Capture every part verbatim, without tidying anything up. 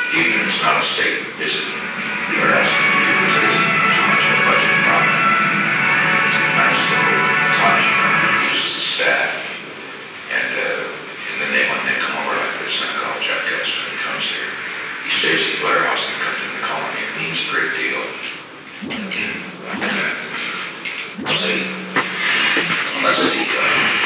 Even it's not a state visit, we are asking you to visit too much of a budget problem. It's a nice little touch, you know, it uses the staff. And, uh, and then they, when they come over like this, I call Jeff Getz when he comes here. He stays at the Blair House and comes in the colony. It means a great deal. See, unless the, uh,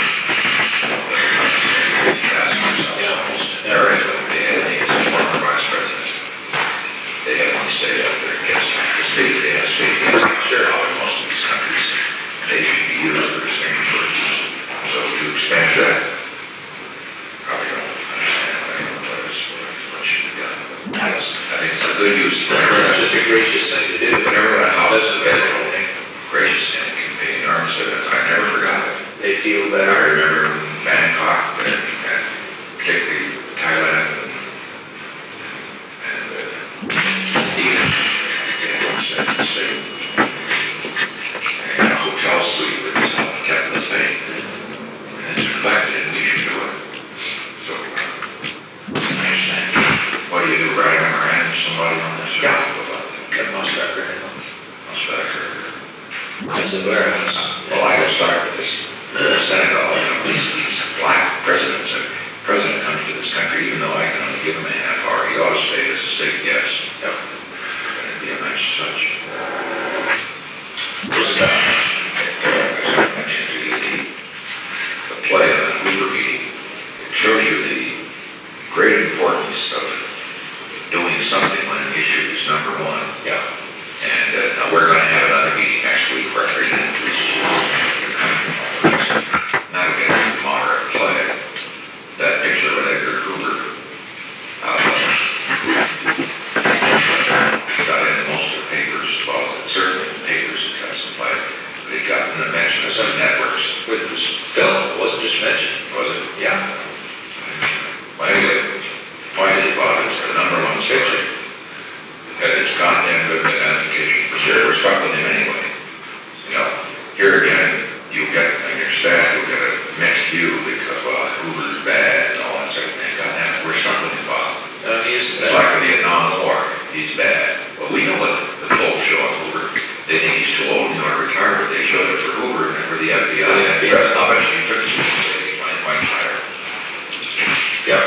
ask myself, there is a they is a former vice president. They have one state up there, guess, the state, they have state, guess, sure, how in most of these countries, they should be used for the same purpose. So to expand that, probably don't understand what I know what is, what should be done. Yes, I think it's a good use. It's just a gracious thing to do. Whenever a house is available, gracious and it can pay enormous dividends. I never forgot it. They feel better. I remember Bangkok and, and particularly Thailand and, and uh, even San State. And a hotel suite with this kept the thing. And it's reflected and we should do it. So, uh, I understand. What do you do, write a memorandum to somebody on this? Yeah. That must have been must have been It's a warehouse. Well, I will start with this. Uh, Senegal, you know, these, these black presidents. A president comes to this country, even though I can only give him a half hour, he ought to stay as a state guest. Yep. It'd be a nice touch. Just, uh, as I mentioned to you, the, the play of the Hoover meeting, it shows you the great importance of doing something when an issue is number one. Yeah. And uh, now we're going to have another meeting next week where we're going to introduce not again the moderate play. That picture with Edgar Hoover uh, got into most of the papers, well, certainly the papers that got some play. They got in the mention of some networks. It was film, it wasn't just mentioned, was it? Yeah. Well, anyway, why did it bother? It's the number one picture. That it's goddamn good identification for sure. We're stuck with him anyway. You know, here again, you get, and your staff, you'll get a mixed view because, well, Hoover's bad and all that sort of thing. Goddamn, we're stuck with him, Bob. Uh, he isn't it's like the Vietnam War. He's bad. Well, we know what the folks show on Hoover. They think he's too old and going to retire, but they showed it for Hoover and for the F B I. The F B I. I'll bet you took it to the twenty twenty-five. Yep.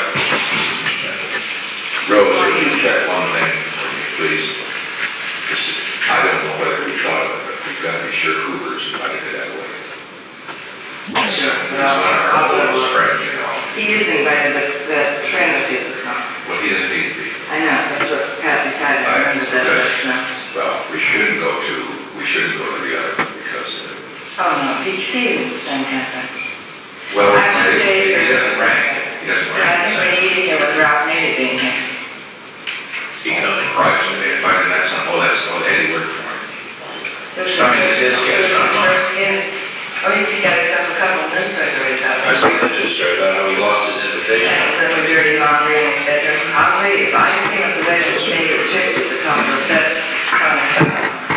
Rose, would you check one thing? Please, I don't know whether we thought of it, but we've got to be sure Hoover's invited it that way. Sure. He's not our oldest friend, you know. He is invited, but the friend of his is not. Well, he doesn't need to be. I know, that's what Pat decided. I remember that, but no. Well, we shouldn't go to, we shouldn't go to the other one because... Uh, oh, no, Pete Stevens is fantastic. Well, I would he, say... he doesn't rank. He doesn't rank. I think we need to hear what Ralph Nader being here. He comes in private, so they invited that son. Oh, that's oh, Eddie worked for him. I mean, it is, yes, not mine. Oh, you can get a couple of newsletters out. I see the newsletter about how he lost his invitation. Yeah, then we dirty laundry and et cetera. I'll tell you, if I just came up with a way to take a chick to the top of that comment.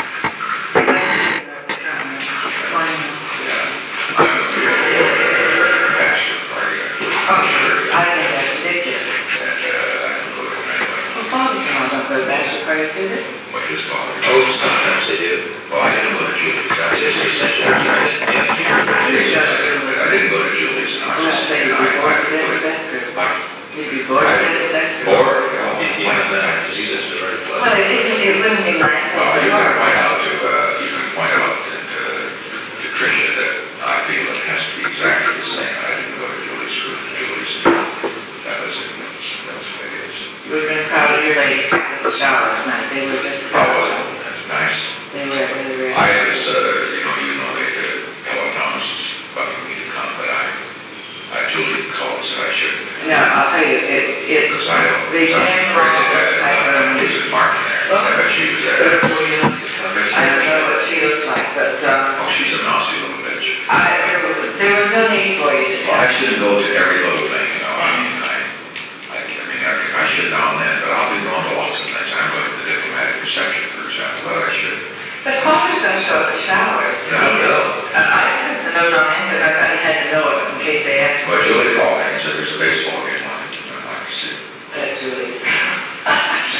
What his father? Oh, sometimes they do. Well, I didn't go to Julie's. I just essentially, I didn't, I didn't go to Julie's. And I was just saying, I went to like, You'd be bored of it, bored, yeah, that, he lives in the right place. Well, it isn't, it wouldn't be nice. Well, you can point out to, uh, you can point out to, to Tricia that I feel it has to be exactly the same. I didn't go to Julie's school, Julie's. That was it. That was what it is. You would have been proud of your ladies at the shower last night. They were just... Oh, was it? That's nice. They were, they were... I was, uh, you know, you know, they, uh, Ella Thomas was bugging me to come, but I, I Julie called and said I shouldn't. No, I'll tell you, it, it... Because I don't... They came from... I don't know. Is it Martin there? I bet she was there. I don't know what she looks like, but, uh... Oh, she's a mousy little bitch. I, there was, there was no need for you to... Well, I shouldn't go to every little thing, you know, I mean, I, I, I mean, I, I should now and then, but I'll be going to lots of things. I'm going to the diplomatic reception, for example, but I should. But Paul's going to show up at showers. Yeah, I will. I, I put the note on him, but I thought he had to know it in case they asked. Well, Julie called me and said there's a baseball game on. I'm like, see. That Julie.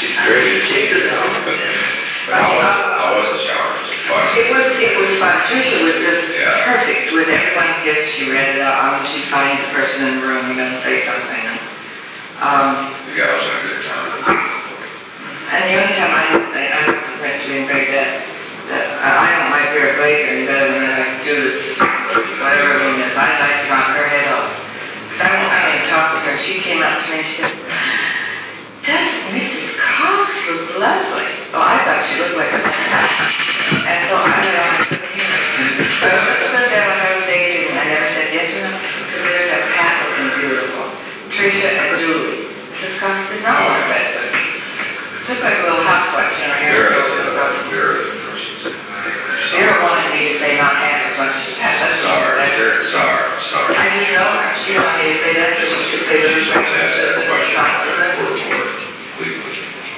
How was, how was the shower? Was it fun? It was, it was fun. Tricia was just Yeah. perfect with everyone's gifts. She read it out. Um, she finds the person in the room, you're gonna say something. Um, The guy was having a good time. and the only time I, I, I went to being very that, that I I don't like Vera Baker any better than I do this, whatever her name is. I like to knock her head off. 'Cause I don't, I don't even talk with her. She came up to me and she said, doesn't Missus Cox look lovely? Oh, I thought she looked like a and so I don't know, I couldn't hear her. But I put that when I was dating, I never said yes or no, because there's that Pat looking beautiful. Tricia and Julie. Missus Cox did not look that good. Looked like a little housewife, you know, hair Vera, goes and stuff. Vera, the person. Sarah wanted me to say not half as much as Pat. That's Sorry, that's her. sorry, sorry. I didn't know her. She wanted me to say that, so she could say She those just wanted to ask that question. John Word for word. Cleveland.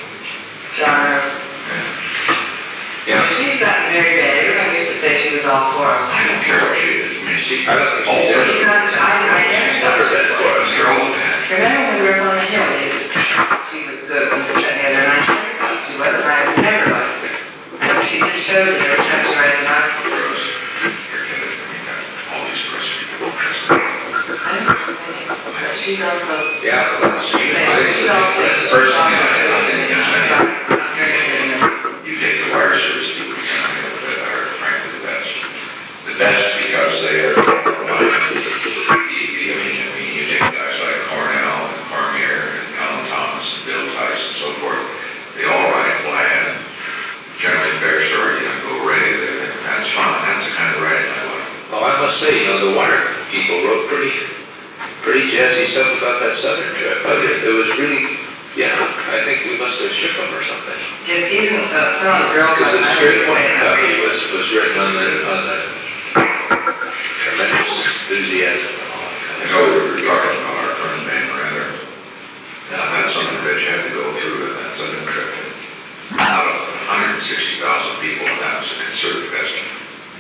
Rose. Yeah. She's gotten very bad. Everyone used to say she was all for us. I don't care what she did. I mean, she. I don't think she Oh, did. She's not, I, I never She's thought never her been for us. You're old man. Remember when we were on the hill, yes, she was good when we were together, and I never thought she was, and I never liked her. But she just showed me every time she read the mouth. Rose, forget it. I mean, got all these press people dressed up. But she's also, Yeah, but let's see. she's also. The first thing I did, I didn't use any. You take the wire service people, you know, that are frankly the best. The best because they are, well, I mean, I mean, you take guys like Cornell and Cormier and Alan Thomas and Bill Tice and so forth. They all write bland, generally fair story, you know, go Ray. That's fun. That's the kind of writing I like. Well, I must say, you know, the Warner people wrote pretty, pretty jazzy stuff about that Southern trip. I mean, it was really, yeah, I think we must have shipped them or something. Just even, uh, some of the girls. Because the I script remember point saying, copy was, was written on the, on the tremendous enthusiasm and all that kind I of know stuff. we were talking about our friend Van Rather. Now, that's something that you had to go through, and that's an trip. Out of one hundred sixty thousand people, and that was a conservative estimate.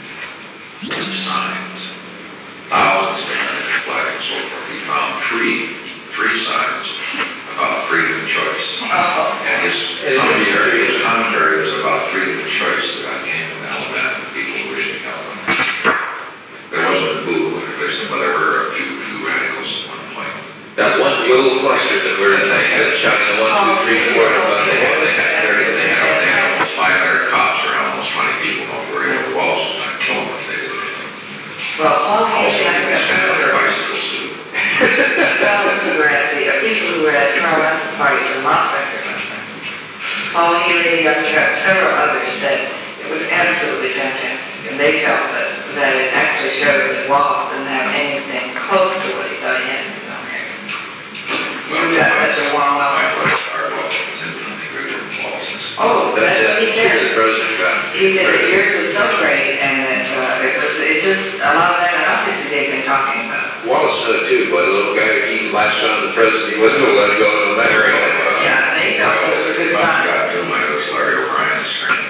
Signs, thousands of American flags and so forth. We found three, three signs about freedom of choice. Oh, And his commentary, his commentary was about freedom of choice that I came from Alabama, people wishing Alabama. There wasn't a boo, there's, but there were a few, few radicals at one point. That one little cluster that we're in, they had shot in the one, two, three, four, but They they had, had, they had thirty, they had, they had almost five hundred cops around, almost twenty people over there. The walls was not killing them, they did. well, Paul Also, Casey, I they spent on their remember, bicycles too. fellows who were at the, uh, people who were at Carl Russell party for Montford. Paul Healy, uh, several others said it was absolutely fantastic, and they felt that, that it actually showed that Wallace didn't have anything close to what he thought he had down here. You got such a warm My welcome. brother, our Walls was infinitely greater than Wallace's. Oh, that's that's what he it, to the said. president got. He said the years was so great, and that, uh, it was, it just, a lot of that, and obviously they've been talking about. Wallace knew it too, boy, the little guy, he latched on to the president, he wasn't gonna let it go no matter what. Yeah, they felt it was a good My time. God, Bill Nye was Larry O'Brien's friend.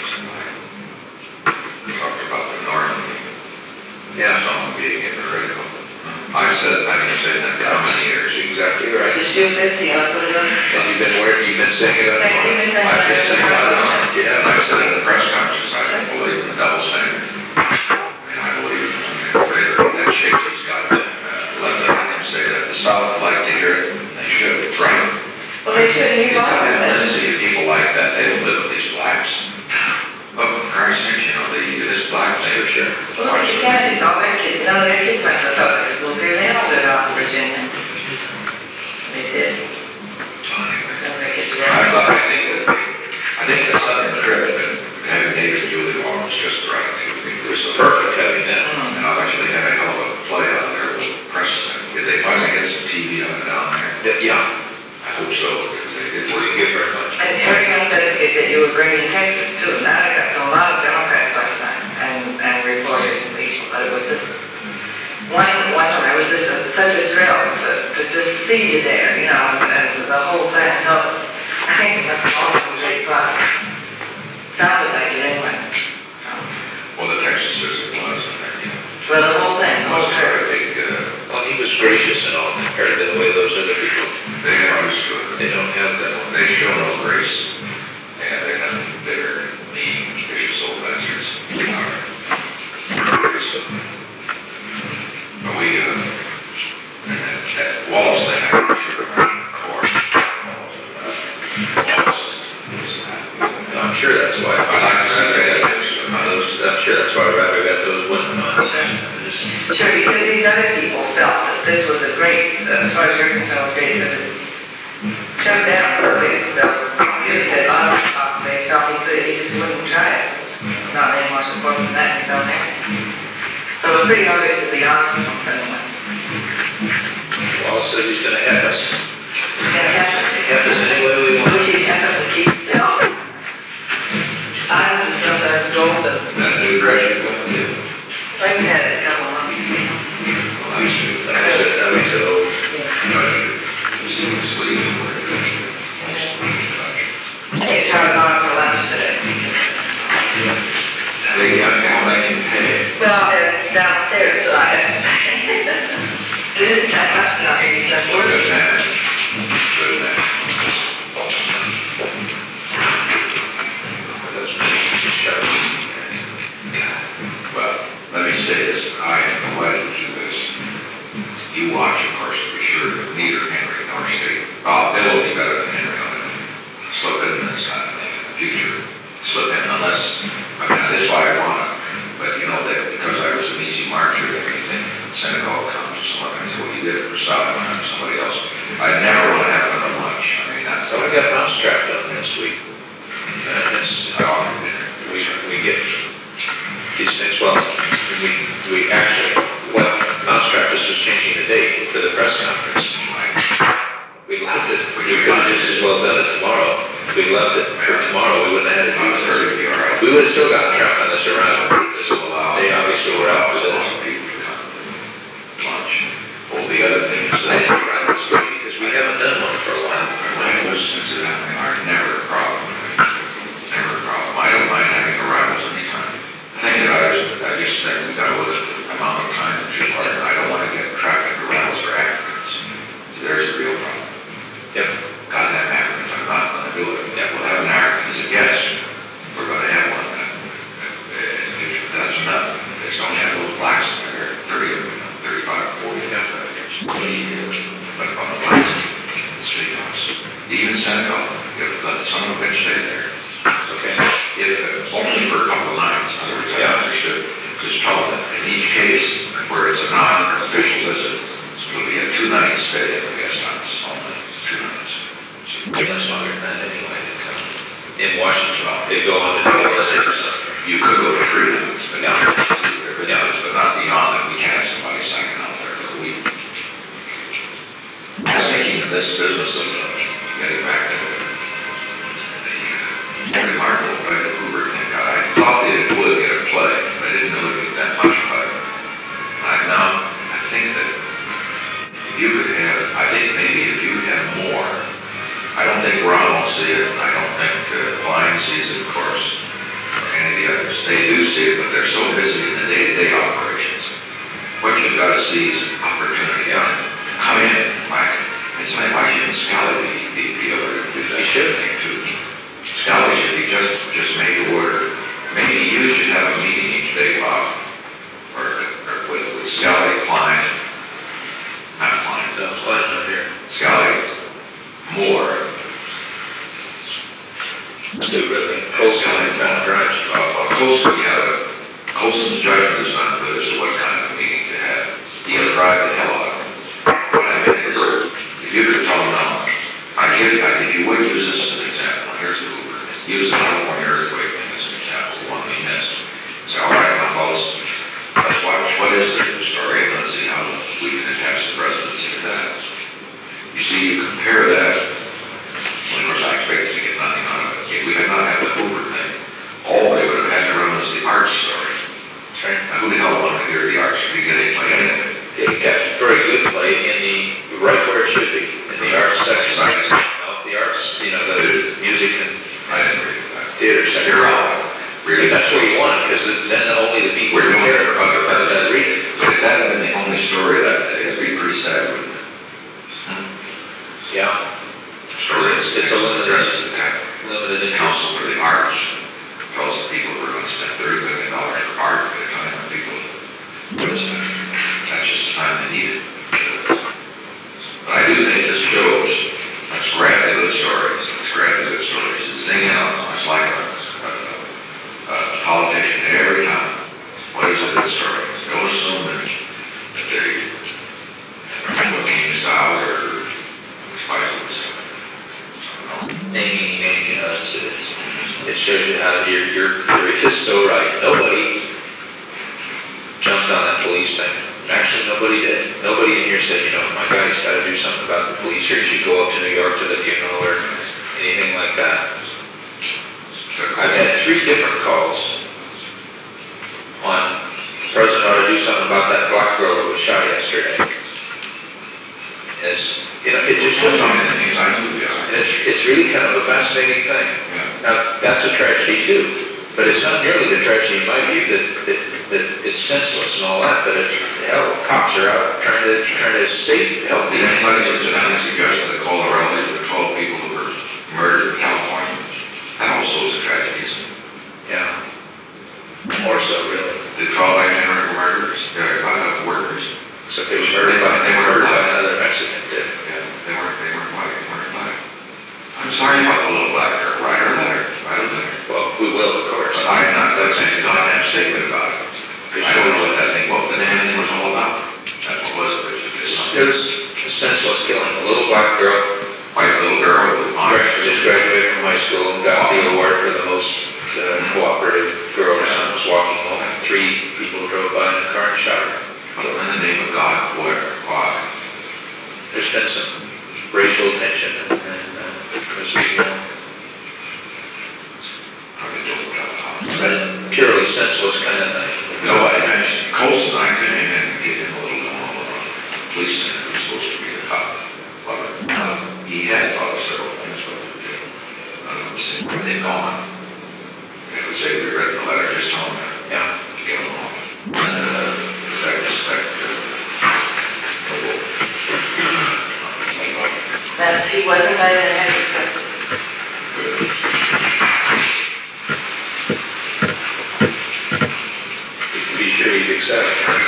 We talked about the Norman. Yeah, someone being in the radio. I said, I didn't say that how many years. Exactly right. The shoe fits, you know, put it on. And you've been working, you've been saying it. Thank you, Mister I just said, I don't know. Yeah, And I said in the press conference, I don't believe in the double standard. And I believe in that Shakespeare's got to uh, let them say that. The South like to hear it, and they should, it's right. Well, they shouldn't use all of And it. Lindsay, people like that, they don't live with these blacks. But for Christ's sake, you know, they, this black thing, sure. Well, look, the Kennedys, all their kids, none of their kids went to public school, here they all lived out in Virginia. They did. None of their kids were. I, but I think that, I think the Southern trip, and having David Julie Warren was just the right thing. It was perfect having them. And I'll actually have a hell of a play out there with precedent. Did they finally get some T V on it down there? Yeah, I hope so, because they did. well, you give very much. And everyone said that you were bringing Texas too. Now I got a lot of Democrats last night and, and reporters and people, but it was just, one, one, it was just a, such a thrill to, to just see you there, you know, and the whole thing. So I think it must have all been great fun. Sounded like it anyway. Well, the Texas visit was, and then, you know, Well, the whole thing, the was whole there, I trip. think, uh, Well, he was gracious and all compared to the way those other people, they understood. they don't have that one. They show no grace, and they're nothing bitter. I'm sure that's why, I like to see that, those, I'm sure that's why Rather got those wooden ones. Sure, because these other people felt that this was a great, as far as you're concerned, great, that it shut down, they felt, they said, a lot of people, they felt he could, he just wouldn't try it. Not any more support than that, he's down there. So it was pretty obvious to be honest with him, anyway. Wallace says he's gonna have us, He's gonna have to, have us any way we want. wish he'd have us to keep still. I was from the goal to, That new graduate going to, like we had it a couple of months. well, I should, Like I said, that makes it old. you know, sleep. Hey, Charlie gone for lunch today. They got now making pay. Well, they're downstairs, so I, I must not hear you. Good man. Good man. That's pretty sharp. Well, let me say this, I am delighted to do this. You watch, of course, to be sure, but neither Henry nor State. Oh, Bill will be better than Henry on it. Slip in this time in the future. Slip in unless, I mean, that's why I want it. But you know, that because I was an easy marcher and everything, Senegal comes to someone and says, well, you did it for South and somebody else. I never want to have another lunch. I mean, that's. So we got mousetrap done this week. And it's, we, we get these things, well, we, we actually, well, mousetrap just was changing the date for the press conference. We loved it, we could have just as well done it tomorrow. We loved it for tomorrow, we wouldn't have had it. We would have still got trout on this around. They obviously were out for this. Lunch. Well, the other thing is I that. think Ryan was good because we haven't done one for a while. Rivals, incidentally, are never a problem. Never a problem. I don't mind having a rivals anytime. The thing that I just, I just think we gotta look at the amount of time that you are, I don't wanna get traffic around for Africans. There's a real problem. Yep. Gotta have Africans, I'm not gonna do it. Yeah, we'll have an African as a guest. We're gonna have one. Uh, if that's enough. They don't have those blacks in there, thirty of them, thirty-five, forty, yeah. But on the blacks, the street house, even Senegal, if let some of it stay there. Okay. If, uh, only for a couple of nights, in other words, I understood, just tell them, in each case, where it's a non-official visit, it'll be a two-night stay at the guest house, only two nights. They're much longer than that anyway. In Washington, they go on to do all this or something. You could go to three nights, but Yeah. not, but not beyond that, we can't have somebody signing out there for a week. I was thinking of this business of uh, getting back to the Henry Martin, right, the Hoover thing. I thought it would get a play, but I didn't really think that much about it. I now, I think that if you could have, I think maybe if you had more, I don't think Ron will see it, I don't think uh, Klein sees it, of course, or any of the others. They do see it, but they're so busy in the day-to-day operations. What you've got to see is opportunity. Yeah. Come in, Mike. It's like, why shouldn't Scally be, be, be able to do that? He should think too. Scally should be just, just made to order. Maybe you should have a meeting each day, Bob, or, or with, with Scally, Klein, not Klein. No, Klein's not here. Scally, Moore. Two really. Colson and John Drives. Uh, Colson, yeah, Colson's judgment is not good as to what kind of meeting to have. He has drive the hell out of it. What I mean is, if you could tell him now, I give you, I- if you would use this as an example, here's the Hoover. Use the California earthquake thing as an example, the one we missed. Say, all right, now, fellas, let's watch, what is the news story, and let's see how we can attach the presidency to that. You see, you compare that, well, of course, I expected to get nothing out of it. If we had not had the Hoover thing, all they would have had to run was the arts story. Right. Now, who the hell wanted to hear the arts? If you get any play anything. It got very good play in the, right where it should be, in the arts section. Now, the arts, you know, the music and I didn't read that. theater section. You're out. Really, That's what you want, because then only the people We're who doing care it for other about that purposes. read it. But if that had been the only story that day, it'd be pretty sad, wouldn't it? Yeah. Story is, It's a limited- addresses the kind Limited the in Council for the Arts tells the people we're going to spend thirty million dollars for art at a time when people would spend. That's just the time they need it. But I do think this shows, let's grab the good stories, let's grab eeny, meeny, you know, it's, it's, it shows you how you're, you're, you're just so right. Nobody jumped on that police thing. Actually, nobody did. Nobody in here said, you know, my guy's got to do something about the police, or you should go up to New York to the funeral, or anything like that. I've had three different calls on the president ought to do something about that black girl that was shot yesterday. It's, you know, it just shows on the news. I do, yeah. And it's, it's really kind of a fascinating thing. Yeah. Now, that's a tragedy too, but it's not nearly the tragedy in my view that, that, that it's senseless and all that, but it, hell, cops are out trying to, trying to save, help Did people. anybody incidentally suggest that the call relatives of the twelve people who were murdered in California? That also is a tragedy, isn't it? Yeah. More so, really. The twelve itinerary murders, they're about workers. Except they were murdered by, they were murdered by another Mexican, did. Yeah, they weren't, they weren't white, they weren't black. I'm sorry about the little black girl. Write her a letter, write a letter. Well, we will, of course. But I'm not going to say a goddamn statement about it. I don't know what that thing, what the damn thing was all about. That's what was it, it was something. It was a senseless killing. A little black girl, White little girl with honors. just graduated from high school and got the award for the most uh, cooperative girl. Her son was walking home, and three people drove by in a car and shot her. But in the name of God, where, why? There's been some racial tension, and, and uh, as we know, I mean, don't know. but purely senseless kind of thing. No, I mentioned Colson, I couldn't even get him a little more on policeman who was supposed to be a cop. But uh, he had thought of several things what to do. Um, since they're gone, it was say we read the letter, just told him Yeah. to get along. And uh, that respect, That he was invited and had accepted. You can be sure he'd accept.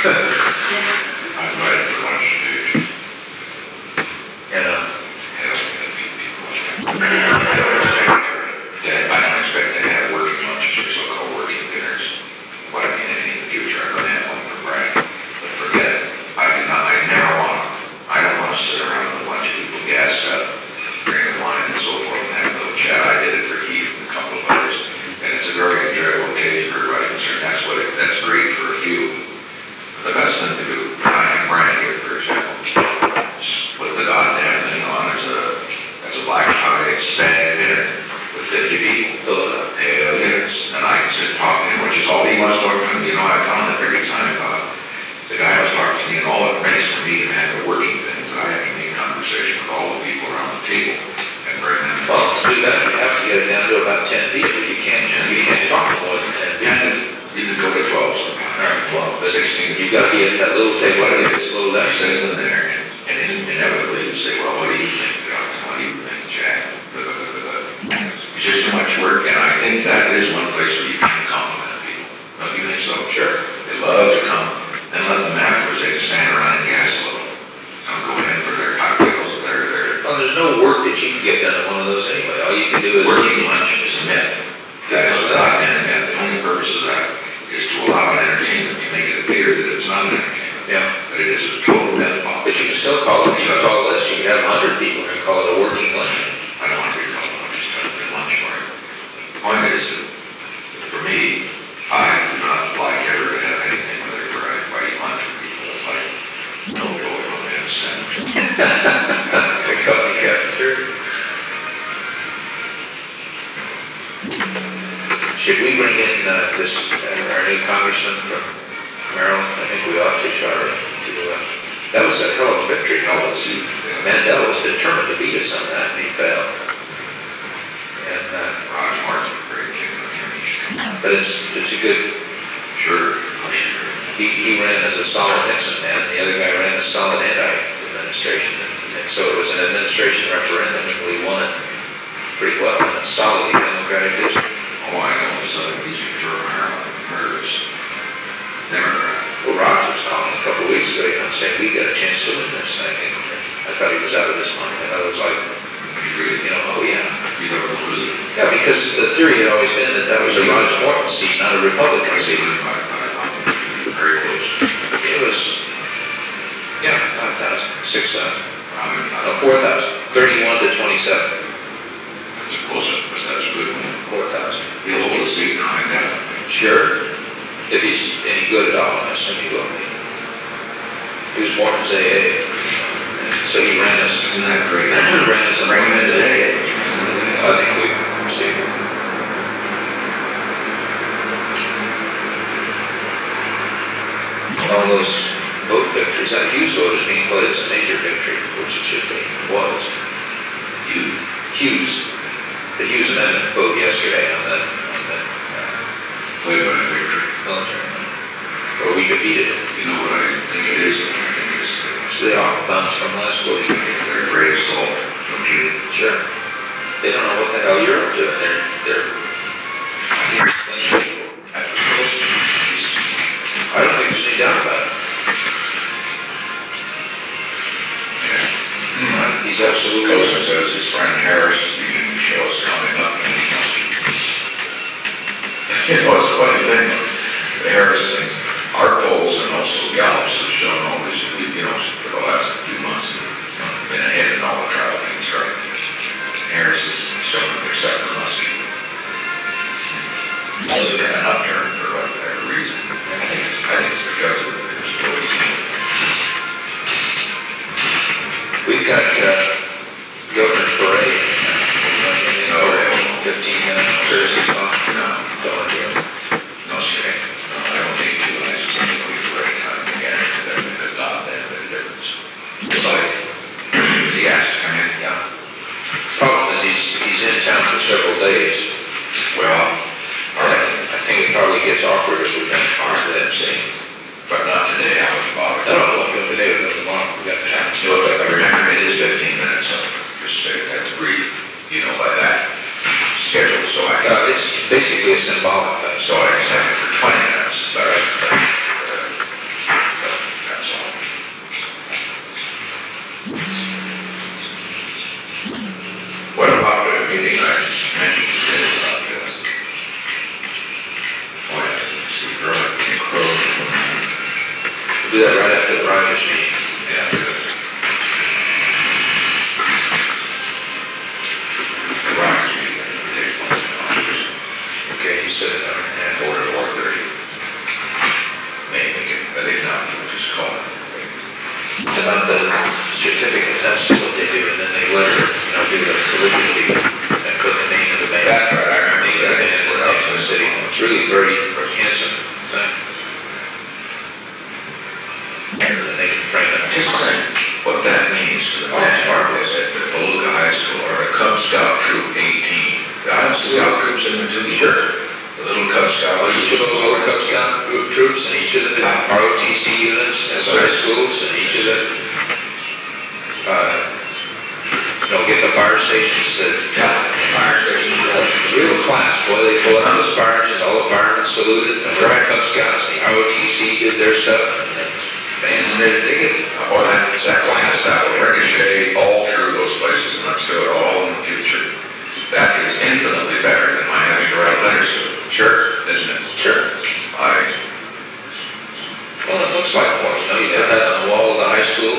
I invited him for lunch today. You know, Hell, we had a few people. I don't expect, yeah, I don't expect to have working lunches or so-called working dinners. What I mean, in the future, I'm gonna have one for Brad. But forget it. I do not, I never want, I don't want to sit around with a bunch of people gassed up, drinking wine and so forth, and have a little chat. I did it for Keith and a couple of others, and it's a very enjoyable occasion for everybody concerned. That's what it, that's great for a few. The best thing to do, when I have Brian here, for example, just put the goddamn thing on, there's a, there's a black tie stag dinner with fifty people. Fill it up. Hell yes. And I can sit and talk to him, which is all he wants to talk to me. You know, I found that every time, uh, the guy was talking to me, and all it makes for me to have a working thing is I have to make conversation with all the people around the table and bring them. well, to do that, you have to get it down to about ten people. You can't, you can't talk to more than ten people. And you can go to twelve sometimes. All right, well, but sixteen. you've got to be at that little table, I think it's a little I less. sit in there, and then inevitably you say, well, what do you think, Doc? What do you think, Jack? Blah, blah, blah, blah, blah. It's just too much work, and I think that is one place where you can compliment people. Don't you think so? Sure. They love to come, and let them afterwards, they can stand around and gas a little. Don't go in for their cocktails, their, their Well, there's no work that you can get done in one of those anyway. All you can do is. working lunch is a myth. That is a goddamn myth. The only purpose of that is to allow an entertainment to make it appear that it's not an entertainment. Yeah. But it is a total myth. But you can still call it, you can call it less, you can have a hundred people and call it a working lunch. I don't want to be called lunch, just have a lunch for it. The point is that, for me, I do not like ever to have anything where where I invite lunch for people. It's like, no joy when they have a sandwich. The company cafeteria. Should we bring in, uh, this, uh, our new congressman from Maryland? I think we ought to, Charlie, to, uh, that was a hell of a victory. Hell, was, Mandela was determined to beat us on that, and he failed. And, uh, Raj Martin, great kid, attorney. but it's, it's a good, Sure. he, he ran as a solid Nixon man, and the other guy ran as solid anti-administration. And, and so it was an administration referendum, and we won it pretty well, in a solidly Democratic district. Oh, I know, it's uh, easy to throw Maryland murders. Democrat. Well, Rogers called a couple of weeks ago, you know, saying we got a chance to win this thing, and I thought he was out of his mind, and I was like, you know, oh yeah. You never lose it. Yeah, because the theory had always been that that was a Roger Morton seat, not a Republican seat. Very close. It was, yeah, five thousand, six thousand, I mean, I no, don't, four thousand, thirty-one to twenty-seven. it's close up, but that's a good one. Four thousand. He'll hold a seat behind that. Sure. If he's any good at all, I assume he will be. He was born as A A. So he ran us, Isn't that great? ran us a Bring him in today. I think we see. All those vote victories, that Hughes vote is being played as a major victory, which it should be, was. You, Hughes, the Hughes Amendment vote yesterday on the, on the uh, played by a victory. military, or we defeated it. You know what I think it is? I think it's, So they all bounce from last week. they're great assault, don't you? Sure. They don't know what the hell you're up to, and they're, they're, I don't think there's any doubt about it. Yeah. Uh, He's absolutely. Coulson says his friend Harris, he didn't show us coming up. And you know, it's a funny thing, Harris, and our polls and also Gallup's have shown always, you know, for the last few months, been ahead in all the trial things, right? Harris has shown that they're second Muskie. So they've been an upturn for whatever reason. I think it's, I think it's because of the stories. We've got, uh, Governor's Parade, uh, Oh, yeah. fifteen minutes, courtesy call. No, Don't do it. no shit. No, I don't think you, I just think we were right time again, that we could not have a difference. It's like, he asked to come in, Yeah. Problem is, he's, he's in town for several days. well, all right, I think it probably gets awkward if we don't talk to them, see? but not today, I was bothered. No, no, we'll do it today, we'll do it tomorrow, we got time. So, but remember, it is fifteen minutes, so just say that's brief, you know, by that schedule, so I, Uh, it's basically a symbolic thing, so I set it for twenty minutes, but I, uh, that's all. What about the meeting I mentioned today about this? Oh, yeah, see, Crow, Crow. we'll do that right after the Rogers meeting. Yeah, good. The Rogers meeting, they want to, Okay, you said it, uh, and order four thirty. Maybe, but if not, we'll just call it. it's about the certificate, that's what they do, and then they letter, you know, do the calligraphy and put the name of the man. That's right, I remember Name of the that. man and the name of the city. It's really very handsome thing. And then they can frame it. Just think what that means to the man is at the Beluga High School, or a Cub Scout Troop eighteen. Got Scout Troops in the two? Sure. The little Cub Scout. Each of those little Cub Scout group troops and each of the R O T C units and the high schools and each of the, uh, you know, get the fire stations, the fire stations, real class. Boy, they pull out those fires and all the firemen saluted and the Cub Scouts, the R O T C did their stuff. And bands, they, they get, Boy, that, that class, that will ricochet all through those places, and let's do it all in the future. That is infinitely better than my having to write letters to them. Sure, isn't it? sure. I, Well, it looks like one, you know, you got that on the wall of the high school.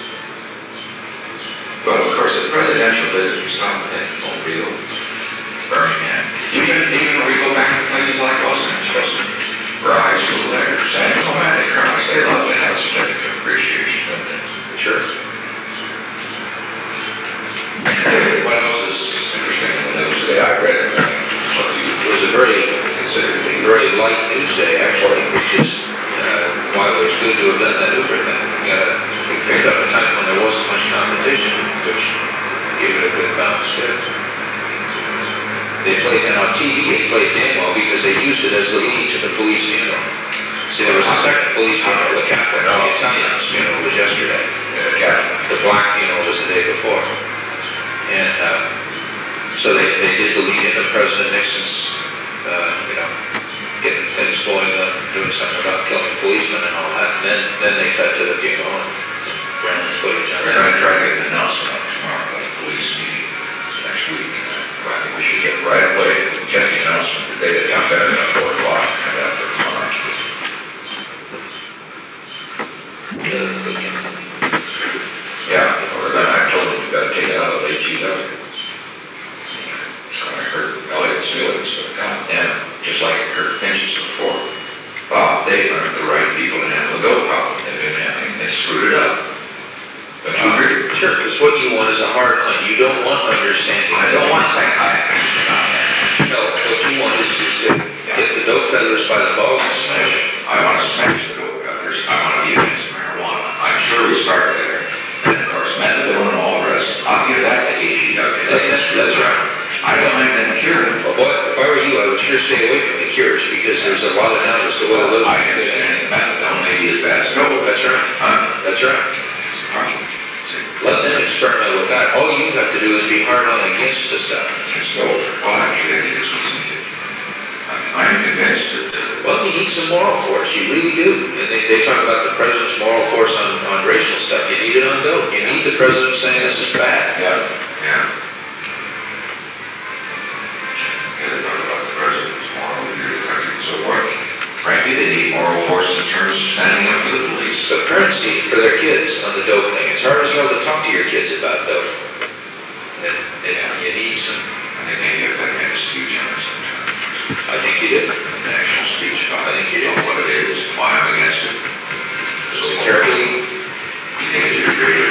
well, of course, the presidential visitors stop at Mobile, Birmingham. Even, even when we go back to places like Los Angeles, for high school there, San Clemente, Carlos, they love to have significant appreciation, don't they? Sure. What else is interesting in the news today? I read it. It was a very, considered a very light news day, actually, which is, uh, why it was good to have done that Uber thing. Uh, we picked up a time when there wasn't much competition, which gave it a good bounce, too. They played, and on T V, they played damn well because they used it as the lead to the police funeral. See, there was a second police funeral, the Catholic, the Italian's funeral was yesterday. The Catholic. The black funeral was the day before. And, uh, so they, they did the lead into President Nixon's, uh, you know, getting things going, uh, doing something about killing policemen and all that. And then, then they cut to the funeral and ran the footage on We're that. gonna try to get an announcement out tomorrow about the police meeting next week. I think we should get right away, get the announcement the day that got that at four o'clock, and after tomorrow. Yeah, or then I told them we gotta take it out of H E W. facilities, but goddamn, just like it hurt Finch's before. Bob, they aren't the right people to handle the dope problem they've been handling, they screwed it up. But you agree? Sure, because what you want is a hard line. You don't want understanding. I don't want psychiatrists about that. No, what you want is just to get the dope peddlers by the balls and smash it. I want to smash the dope peddlers, I want to be against marijuana. I'm sure we start there. And of course, methadone and all the rest, I'll give that to H E W. That- That's, that's right. I don't like them curing. Well, boy, if I were you, I would sure stay away from the cures, because there's a lot of doubt as to whether those... I understand methadone may be as bad as No, dope. that's right. Huh? That's right. Let them experiment with that. All you have to do is be hard on against the stuff. So, well, actually, I think it's what's needed. I'm I'm convinced that, uh, Well, you need some moral force. You really do. And they, they talk about the president's moral force on, on racial stuff. You need it on dope. You need the president saying this is bad. yeah, yeah. Yeah, they talk about the president's moral leader of the country and so forth. Frankly, they need moral force in terms of standing up to the police. The parents need for their kids on the dope thing. It's hard as hell to talk to your kids about dope. And, and you need some, I think maybe if I made a speech on it sometime. I think you did. A national speech about I think you did. what it is, why I'm against it. So carefully, You think it's your radio?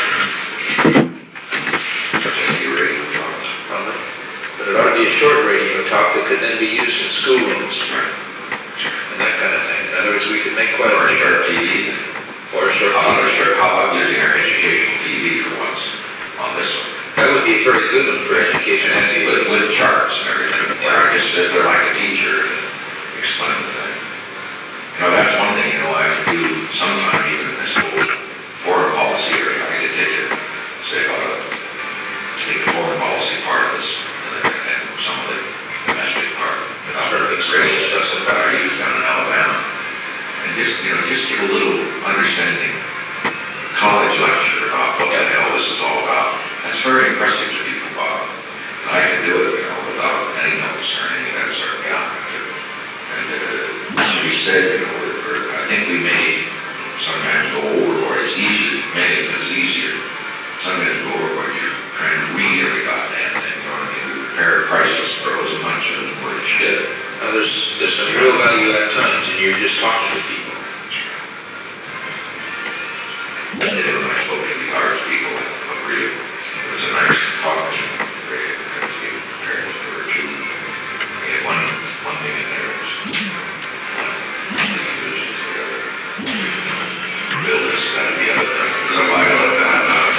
Particularly your radio talks. um, but it ought to be a short radio talk that could then be used in schoolrooms and that kind of thing. In other words, we could make quite Or a a short T V. or a short How about, a- how about using our educational T V for once on this one? That would be a very good one for education. And then with, with charts and everything, where I just sit there like a teacher and explain the thing. You know, that's one thing, you know, I have to do sometime even in this whole foreign policy area. I need to take it, say, about, take the foreign policy part of this and, and some of the domestic part. I've heard of Israeli stuff that I use down in Alabama. And just, you know, just give a little understanding, college lecture about what the hell this is all about. That's very impressive to people, Bob. And I can do it, you know, without any notes or any of that sort of gallantry. And uh, as we said, you know, we're, we're, I think we may sometimes go overboard. It's easy, many of it is easier. Sometimes go overboard. You're trying to read every goddamn thing. You know what I mean? We prepare priceless throws a bunch of word shit. Now, there's, there's some real value at times, and you're just talking to people. And then when I spoke to the large people, I agree. It was a nice talk. Very, very parents were two. We had one, one thing in there was build this, that, and the other thing. So I let that out.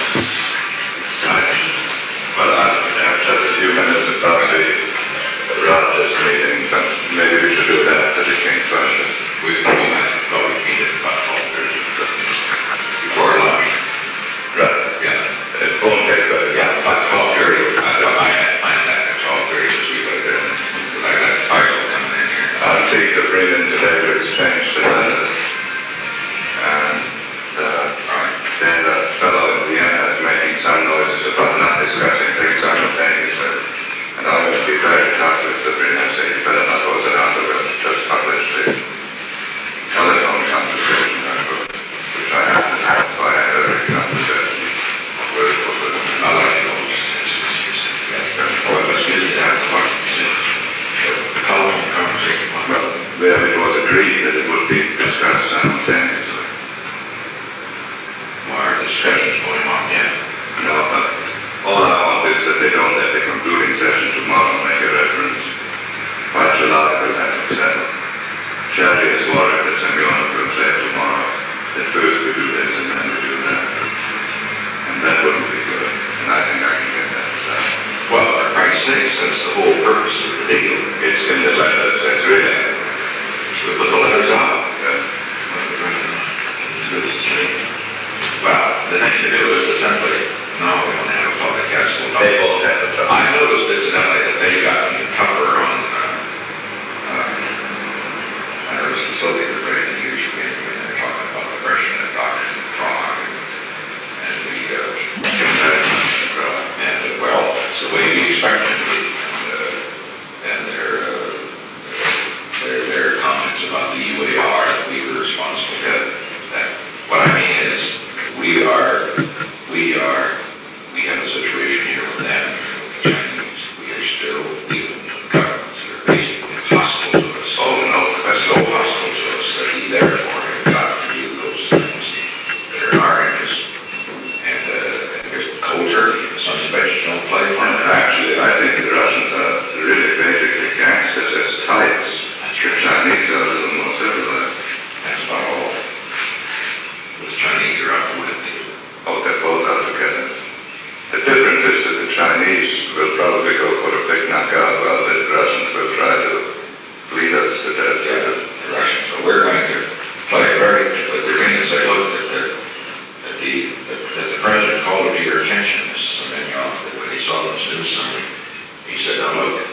Well, I have just a few minutes about the Rogers meeting, but maybe we should do that after the King's Russia. We, we might probably meet at about twelve thirty. Before lunch. Right. Yeah. It won't take very long. Yeah, about twelve thirty. I thought I had planned that at twelve thirty this week, but then, I got Faisal coming in here. I'll take the bring in today to exchange the letters. And, uh, then the fellow in Vienna is making some noises about not discussing things simultaneously. And I will be very tough with Sabrina, say, you better not close it out, we'll just publish the telephone conversation, which I have to have, so I had every conversation with, with, I like those. Well, let's get it down to what you said. The telephone conversation. well, there it was agreed that it would be discussed simultaneously. Why are discussions going on yet? No, but all I want is that they don't at the concluding session tomorrow make a reference. By July, we'll have it said. Shelly is worried that Simeon will say tomorrow that first we do this and then we do that. And that wouldn't be good. And I think I can get that done. Well, for Christ's sake, that's the whole purpose of the deal. It's in the letters, that's really. We put the letters out. Yeah. Well, the thing to do is assembly. No, we don't have a public council. They both have it. I noticed incidentally that they got tougher on, uh, uh, I noticed the Soviet Federation usually, when they're talking about the Russian and Doctor and Prague and the, uh, and, well, it's the way we expect them to be. Uh, and they're, uh, let's do something. He said, I'm okay.